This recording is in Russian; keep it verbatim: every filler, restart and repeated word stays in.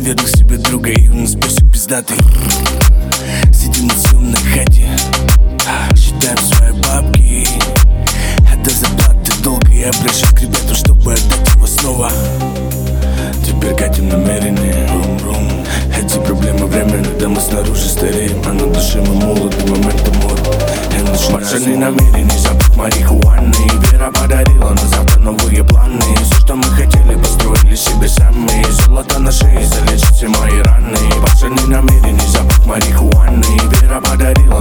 выберу себе друга, и у нас песик пиздатый. Сидим на съемной хате, считаем свои бабки. До зарплаты долго, я обращаюсь к ребятам, чтобы отдать его снова. Теперь катим намеренные, рум-рум. Эти проблемы временны, да мы снаружи стареем, а на душе мы молоды, моментом мод. Пацаны намерены запах марихуаны. Вера подарила на завтра новые планы. Все, что мы хотели, построили себе сами. Золото на шее залечит все мои раны. Пацаны намерены запах марихуаны. Вера подарила